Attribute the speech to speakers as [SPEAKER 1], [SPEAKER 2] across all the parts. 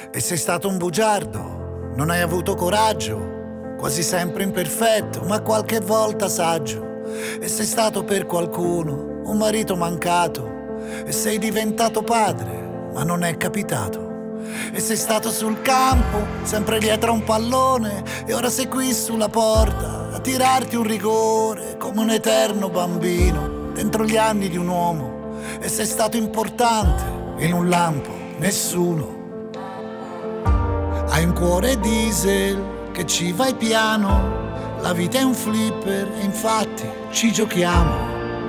[SPEAKER 1] E sei stato un bugiardo, non hai avuto coraggio, quasi sempre imperfetto, ma qualche volta saggio. E sei stato per qualcuno un marito mancato, e sei diventato padre, ma non è capitato. E sei stato sul campo, sempre dietro a un pallone, e ora sei qui sulla porta a tirarti un rigore, come un eterno bambino dentro gli anni di un uomo. E sei stato importante in un lampo, nessuno. Hai un cuore diesel che ci vai piano, la vita è un flipper e infatti ci giochiamo.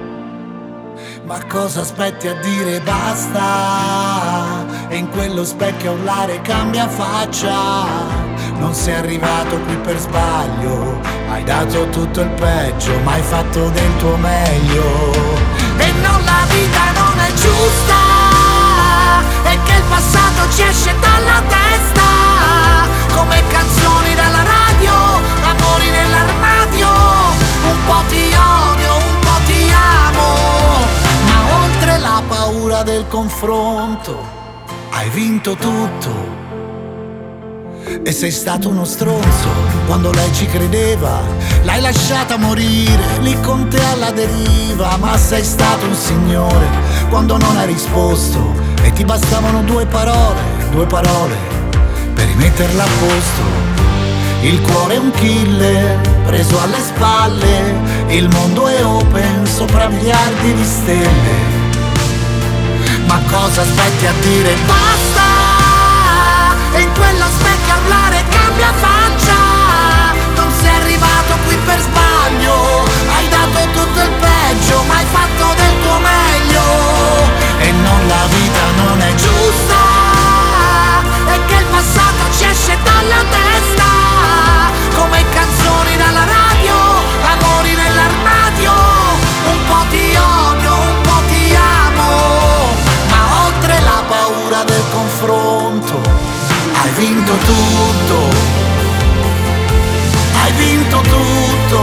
[SPEAKER 1] Ma cosa aspetti a dire basta? E in quello specchio a urlare cambia faccia. Non sei arrivato qui per sbaglio, hai dato tutto il peggio, ma hai fatto del tuo meglio. E non, la vita non è giusta, e che il passato ci esce dalla testa, come canzoni dalla radio, amori nell'armadio. Un po' ti odio, un po' ti amo, ma oltre la paura del confronto hai vinto tutto. E sei stato uno stronzo quando lei ci credeva, l'hai lasciata morire lì con te alla deriva. Ma sei stato un signore quando non hai risposto, e ti bastavano due parole per rimetterla a posto. Il cuore è un killer preso alle spalle, il mondo è open sopra miliardi di stelle. Ma cosa aspetti a dire basta? E in quello specchio a urlare cambia faccia. Non sei arrivato qui per sbaglio, hai dato tutto il peggio, ma hai fatto del tuo meglio. E non, la vita non è giusta, e che il passato ci esce dalla testa, come canzoni dalla radio, amori nell'armadio. Un po' ti odio, un po' ti amo, ma oltre la paura del confronto hai vinto tutto, hai vinto tutto.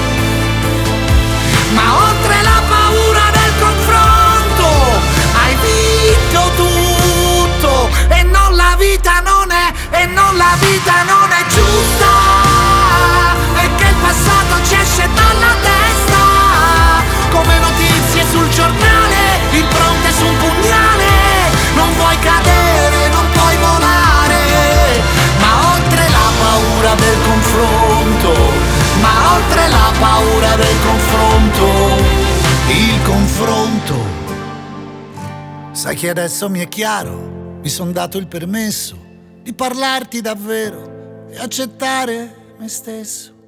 [SPEAKER 1] Ma oltre la paura del confronto hai vinto tutto. E non, la vita non è, e non, la vita non è giusta, e che il passato ci esce dalla testa, come notizie sul giornale, impronte su un pugnale. Non vuoi cadere, non puoi volare, ma oltre la paura del confronto, ma oltre la paura del confronto, il confronto. Sai che adesso mi è chiaro, mi son dato il permesso di parlarti davvero e accettare me stesso.